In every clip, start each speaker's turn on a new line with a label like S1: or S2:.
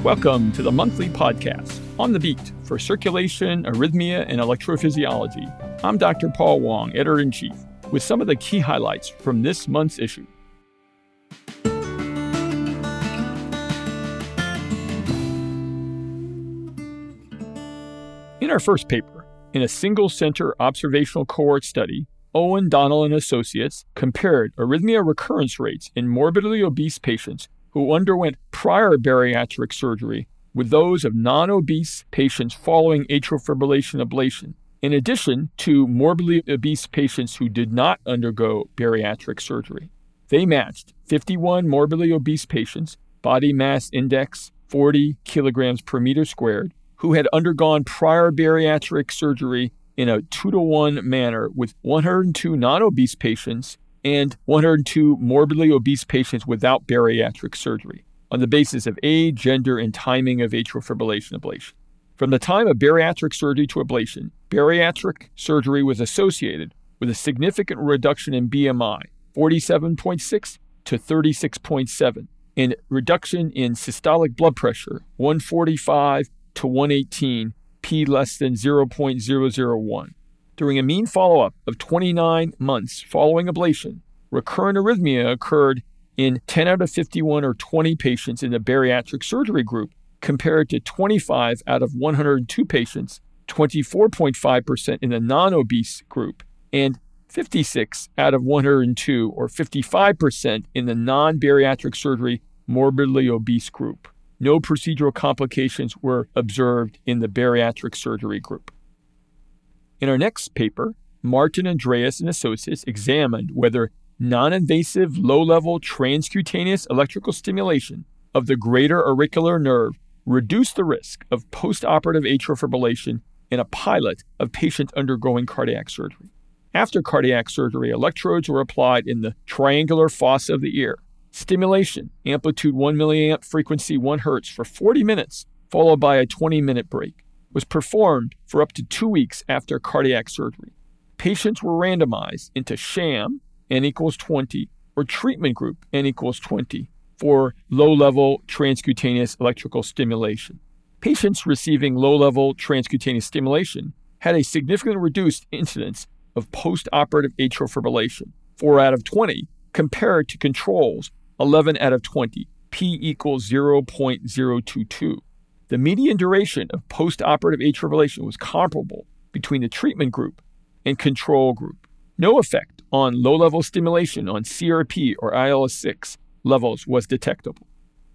S1: Welcome to the monthly podcast, On the Beat, for circulation, arrhythmia, and electrophysiology. I'm Dr. Paul Wong, Editor-in-Chief, with some of the key highlights from this month's issue. In our first paper, in a single-center observational cohort study, Owen, Donnell, and Associates compared arrhythmia recurrence rates in morbidly obese patients who underwent prior bariatric surgery with those of non-obese patients following atrial fibrillation ablation, in addition to morbidly obese patients who did not undergo bariatric surgery. They matched 51 morbidly obese patients, body mass index 40 kilograms per meter squared, who had undergone prior bariatric surgery in a 2-to-1 manner with 102 non-obese patients and 102 morbidly obese patients without bariatric surgery on the basis of age, gender, and timing of atrial fibrillation ablation. From the time of bariatric surgery to ablation, bariatric surgery was associated with a significant reduction in BMI, 47.6 to 36.7, and reduction in systolic blood pressure, 145 to 118, P less than 0.001. During a mean follow-up of 29 months following ablation, recurrent arrhythmia occurred in 10 out of 51 or 20 patients in the bariatric surgery group, compared to 25 out of 102 patients, 24.5% in the non-obese group, and 56 out of 102 or 55% in the non-bariatric surgery morbidly obese group. No procedural complications were observed in the bariatric surgery group. In our next paper, Martin, Andreas, and Associates examined whether non-invasive low-level transcutaneous electrical stimulation of the greater auricular nerve reduced the risk of postoperative atrial fibrillation in a pilot of patients undergoing cardiac surgery. After cardiac surgery, electrodes were applied in the triangular fossa of the ear. Stimulation, amplitude 1 milliamp, frequency 1 hertz for 40 minutes, followed by a 20-minute break, was performed for up to 2 weeks after cardiac surgery. Patients were randomized into sham, N equals 20, or treatment group, N equals 20, for low-level transcutaneous electrical stimulation. Patients receiving low-level transcutaneous stimulation had a significantly reduced incidence of postoperative atrial fibrillation, 4 out of 20, compared to controls, 11 out of 20, P equals 0.022. The median duration of postoperative atrial fibrillation was comparable between the treatment group and control group. No effect on low-level stimulation on CRP or IL-6 levels was detectable.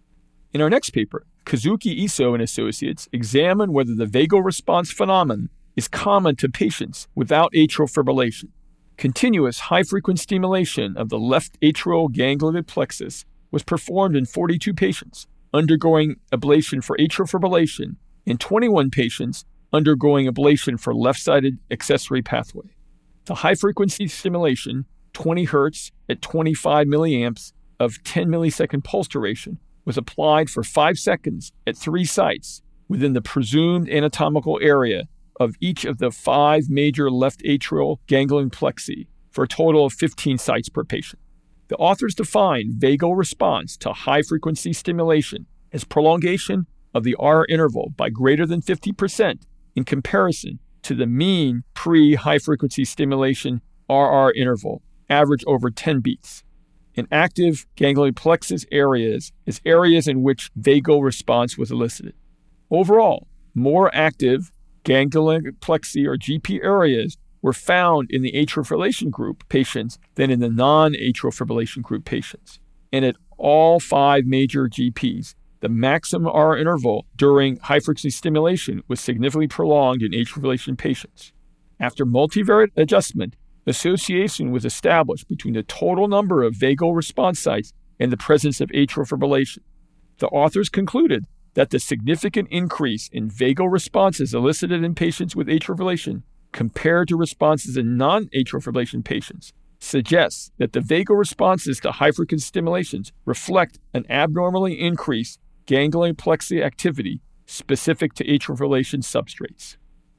S1: In our next paper, Kazuki, Iso, and Associates examined whether the vagal response phenomenon is common to patients without atrial fibrillation. Continuous high-frequency stimulation of the left atrial ganglion plexus was performed in 42 patients undergoing ablation for atrial fibrillation and 21 patients undergoing ablation for left-sided accessory pathway. The high-frequency stimulation, 20 hertz at 25 milliamps of 10 millisecond pulse duration, was applied for 5 seconds at 3 sites within the presumed anatomical area of each of the 5 major left atrial ganglion plexi for a total of 15 sites per patient. The authors defined vagal response to high-frequency stimulation as prolongation of the R interval by greater than 50% in comparison to the mean pre-high-frequency stimulation RR interval, average over 10 beats. In active ganglion plexus areas is areas in which vagal response was elicited. Overall, more active ganglion plexi or GP areas were found in the atrial fibrillation group patients than in the non-atrial fibrillation group patients. And at all 5 major GPs, the maximum R interval during high-frequency stimulation was significantly prolonged in atrial fibrillation patients. After multivariate adjustment, association was established between the total number of vagal response sites and the presence of atrial fibrillation. The authors concluded that the significant increase in vagal responses elicited in patients with atrial fibrillation compared to responses in non-atrial fibrillation patients suggests that the vagal responses to high-frequency stimulations reflect an abnormally increased ganglion plexi activity specific to atrial fibrillation substrates.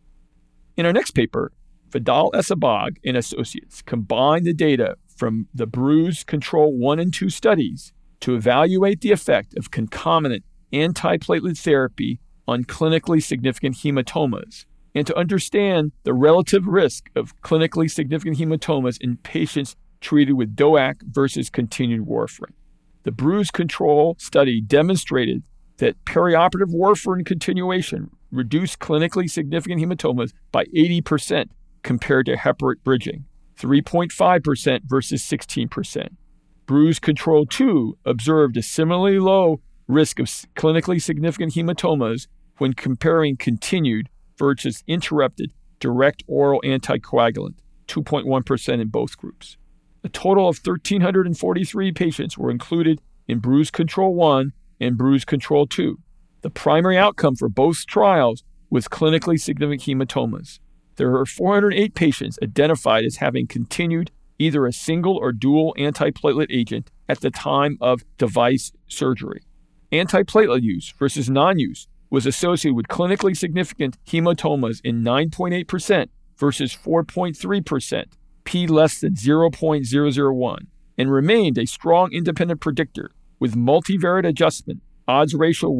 S1: In our next paper, Vidal Esabag and Associates combined the data from the BRUISE Control 1 and 2 studies to evaluate the effect of concomitant antiplatelet therapy on clinically significant hematomas and to understand the relative risk of clinically significant hematomas in patients treated with DOAC versus continued warfarin. The bruise control study demonstrated that perioperative warfarin continuation reduced clinically significant hematomas by 80% compared to heparin bridging, 3.5% versus 16%. Bruise control 2 observed a similarly low risk of clinically significant hematomas when comparing continued versus interrupted direct oral anticoagulant, 2.1% in both groups. A total of 1,343 patients were included in Bruise Control 1 and Bruise Control 2. The primary outcome for both trials was clinically significant hematomas. There were 408 patients identified as having continued either a single or dual antiplatelet agent at the time of device surgery. Antiplatelet use versus non-use was associated with clinically significant hematomas in 9.8% versus 4.3%, p less than 0.001, and remained a strong independent predictor with multivariate adjustment, odds ratio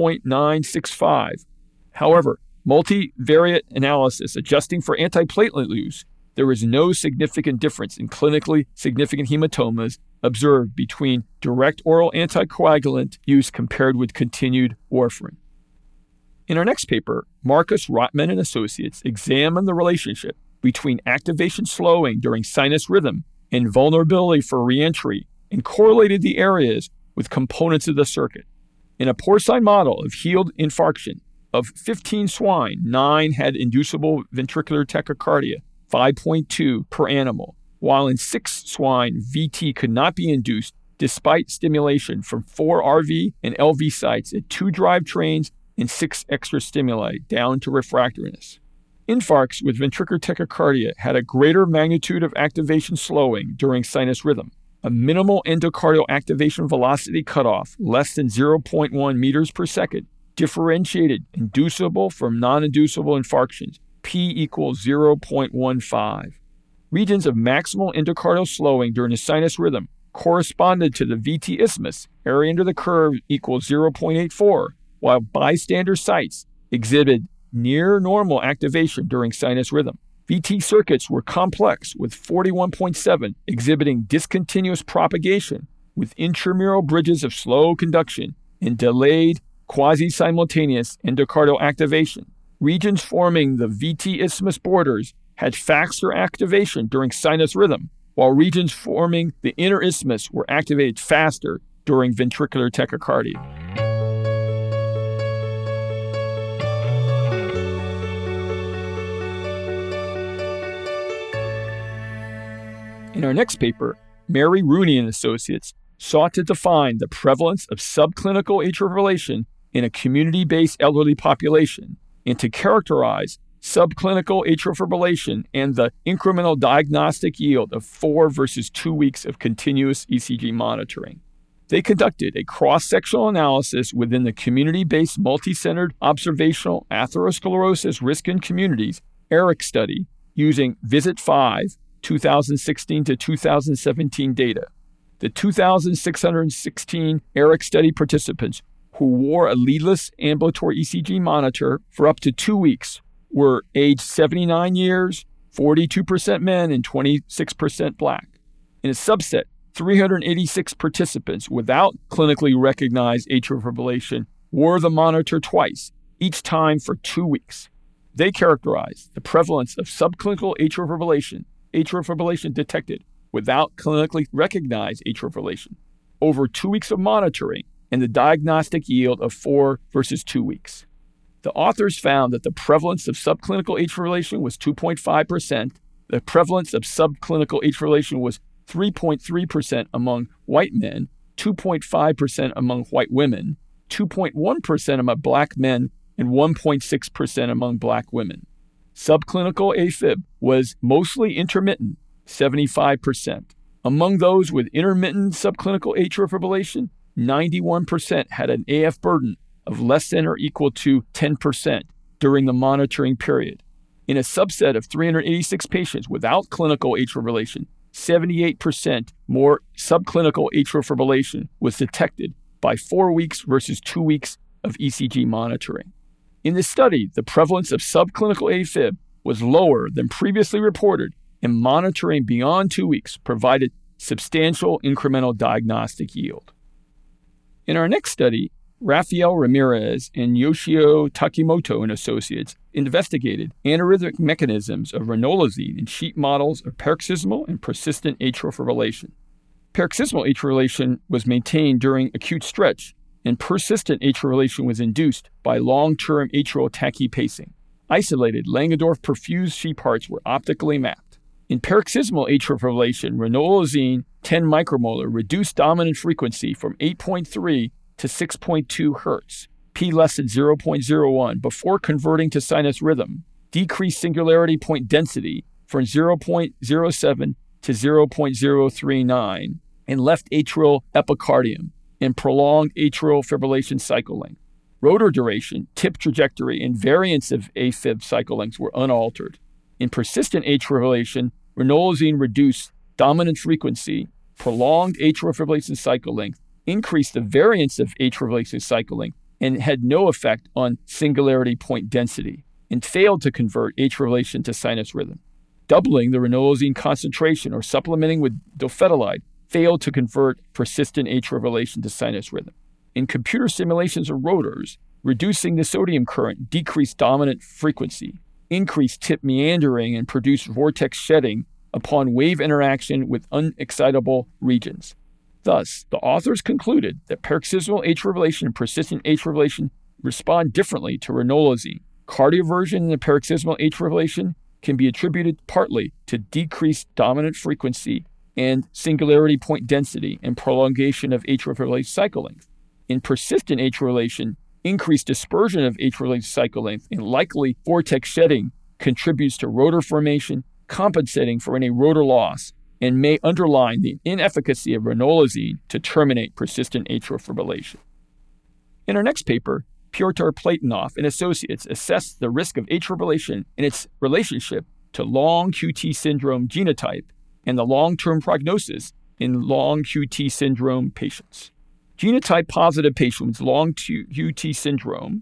S1: 1.965. However, multivariate analysis adjusting for antiplatelet use, there was no significant difference in clinically significant hematomas observed between direct oral anticoagulant use compared with continued warfarin. In our next paper, Marcus Rotman and Associates examined the relationship between activation slowing during sinus rhythm and vulnerability for reentry and correlated the areas with components of the circuit. In a porcine model of healed infarction, of 15 swine, 9 had inducible ventricular tachycardia, 5.2 per animal, while in 6 swine, VT could not be induced despite stimulation from 4 RV and LV sites at 2 drivetrains and 6 extra stimuli down to refractoriness. Infarcts with ventricular tachycardia had a greater magnitude of activation slowing during sinus rhythm. A minimal endocardial activation velocity cutoff, less than 0.1 meters per second, differentiated inducible from non-inducible infarctions, p equals 0.15. Regions of maximal endocardial slowing during the sinus rhythm corresponded to the VT isthmus, area under the curve equals 0.84, while bystander sites exhibited near normal activation during sinus rhythm. VT circuits were complex with 41.7 exhibiting discontinuous propagation with intramural bridges of slow conduction and delayed quasi-simultaneous endocardial activation. Regions forming the VT isthmus borders had faster activation during sinus rhythm, while regions forming the inner isthmus were activated faster during ventricular tachycardia. In our next paper, Mary Rooney and Associates sought to define the prevalence of subclinical atrial fibrillation in a community-based elderly population and to characterize subclinical atrial fibrillation and the incremental diagnostic yield of 4 versus 2 weeks of continuous ECG monitoring. They conducted a cross-sectional analysis within the community-based multi-centered observational atherosclerosis risk in communities ERIC study using Visit 5 2016 to 2017 data. The 2,616 ERIC study participants who wore a leadless ambulatory ECG monitor for up to 2 weeks were aged 79 years, 42% men, and 26% Black. In a subset, 386 participants without clinically recognized atrial fibrillation wore the monitor twice, each time for 2 weeks. They characterized the prevalence of subclinical atrial fibrillation detected without clinically recognized atrial fibrillation over 2 weeks of monitoring and the diagnostic yield of 4 versus 2 weeks. The authors found that the prevalence of subclinical atrial fibrillation was 2.5%. The prevalence of subclinical atrial fibrillation was 3.3% among white men, 2.5% among white women, 2.1% among Black men, and 1.6% among Black women. Subclinical AFib was mostly intermittent, 75%. Among those with intermittent subclinical atrial fibrillation, 91% had an AF burden of less than or equal to 10% during the monitoring period. In a subset of 386 patients without clinical atrial fibrillation, 78% more subclinical atrial fibrillation was detected by 4 weeks versus 2 weeks of ECG monitoring. In this study, the prevalence of subclinical AFib was lower than previously reported, and monitoring beyond 2 weeks provided substantial incremental diagnostic yield. In our next study, Rafael Ramirez and Yoshio Takimoto and Associates investigated anarrhythmic mechanisms of ranolazine in sheep models of paroxysmal and persistent atrial fibrillation. Paroxysmal atrial fibrillation was maintained during acute stretch, and persistent atrial fibrillation was induced by long-term atrial tachypacing. Isolated Langendorf perfused sheep hearts were optically mapped. In paroxysmal atrial fibrillation, ranolazine 10 micromolar reduced dominant frequency from 8.3 to 6.2 Hz, P less than 0.01, before converting to sinus rhythm, decreased singularity point density from 0.07 to 0.039, and left atrial epicardium, and prolonged atrial fibrillation cycle length. Rotor duration, tip trajectory, and variance of AFib cycle lengths were unaltered. In persistent atrial fibrillation, ranolazine reduced dominant frequency, prolonged atrial fibrillation cycle length, increased the variance of atrial fibrillation cycle length, and had no effect on singularity point density, and failed to convert atrial fibrillation to sinus rhythm. Doubling the ranolazine concentration or supplementing with dofetilide failed to convert persistent atrial fibrillation to sinus rhythm. In computer simulations of rotors, reducing the sodium current decreased dominant frequency, increased tip meandering, and produced vortex shedding upon wave interaction with unexcitable regions. Thus, the authors concluded that paroxysmal atrial fibrillation and persistent atrial fibrillation respond differently to ranolazine. Cardioversion in the paroxysmal atrial fibrillation can be attributed partly to decreased dominant frequency and singularity point density and prolongation of atrial fibrillation cycle length. In persistent atrial fibrillation, increased dispersion of atrial fibrillation cycle length and likely vortex shedding contributes to rotor formation, compensating for any rotor loss, and may underline the inefficacy of ranolazine to terminate persistent atrial fibrillation. In our next paper, Pyotr Platonov and associates assessed the risk of atrial fibrillation and its relationship to long QT syndrome genotype and the long-term prognosis in long QT syndrome patients. Genotype positive patients with long QT syndrome,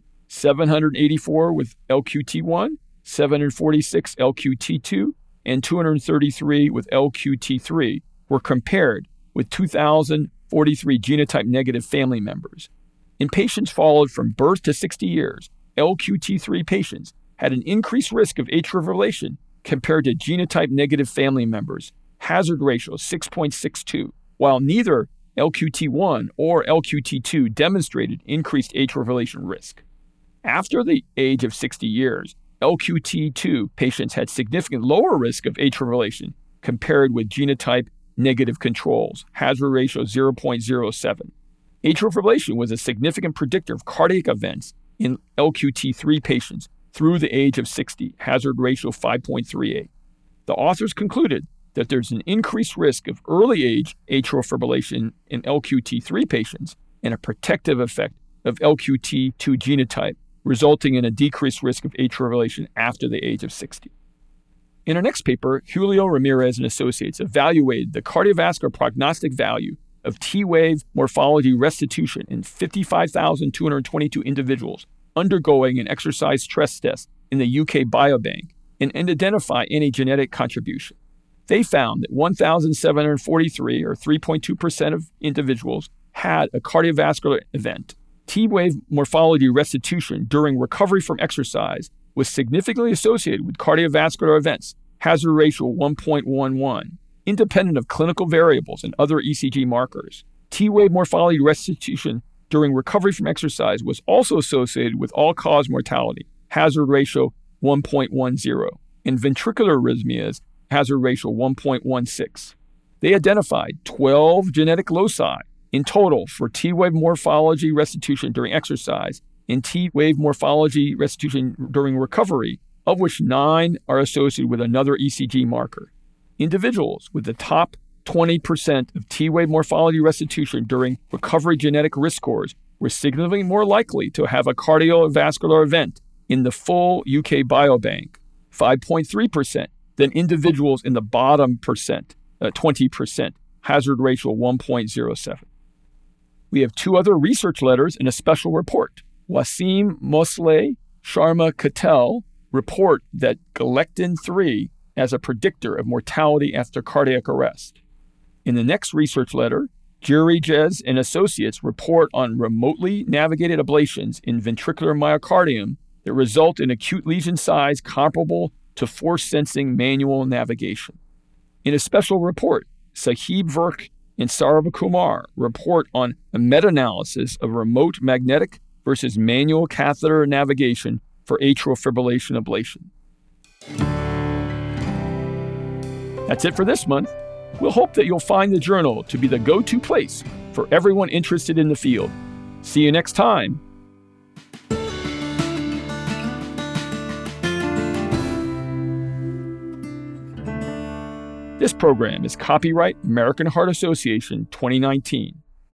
S1: 784 with LQT1, 746 LQT2, and 233 with LQT3 were compared with 2,043 genotype negative family members. In patients followed from birth to 60 years, LQT3 patients had an increased risk of atrial fibrillation compared to genotype negative family members, hazard ratio 6.62, while neither LQT1 or LQT2 demonstrated increased atrial fibrillation risk. After the age of 60 years, LQT2 patients had significant lower risk of atrial fibrillation compared with genotype negative controls, hazard ratio 0.07. Atrial fibrillation was a significant predictor of cardiac events in LQT3 patients through the age of 60, hazard ratio 5.38. The authors concluded that there's an increased risk of early age atrial fibrillation in LQT3 patients and a protective effect of LQT2 genotype, resulting in a decreased risk of atrial fibrillation after the age of 60. In our next paper, Julio Ramirez and associates evaluated the cardiovascular prognostic value of T-wave morphology restitution in 55,222 individuals undergoing an exercise stress test in the UK Biobank and identify any genetic contribution. They found that 1,743, or 3.2% of individuals, had a cardiovascular event. T-wave morphology restitution during recovery from exercise was significantly associated with cardiovascular events, hazard ratio 1.11, independent of clinical variables and other ECG markers. T-wave morphology restitution during recovery from exercise was also associated with all-cause mortality, hazard ratio 1.10, and ventricular arrhythmias, hazard ratio 1.16. They identified 12 genetic loci in total for T-wave morphology restitution during exercise and T-wave morphology restitution during recovery, of which 9 are associated with another ECG marker. Individuals with the top 20% of T-wave morphology restitution during recovery genetic risk scores were significantly more likely to have a cardiovascular event in the full UK Biobank, 5.3%, than individuals in the bottom 20%, hazard ratio 1.07. We have 2 other research letters and a special report. Wasim Mosleh Sharma Katel report that galectin-3 as a predictor of mortality after cardiac arrest. In the next research letter, Girijez and associates report on remotely navigated ablations in ventricular myocardium that result in acute lesion size comparable to force-sensing manual navigation. In a special report, Sahib Virk and Saravakumar report on a meta-analysis of remote magnetic versus manual catheter navigation for atrial fibrillation ablation. That's it for this month. We'll hope that you'll find the journal to be the go-to place for everyone interested in the field. See you next time. This program is copyright American Heart Association 2019.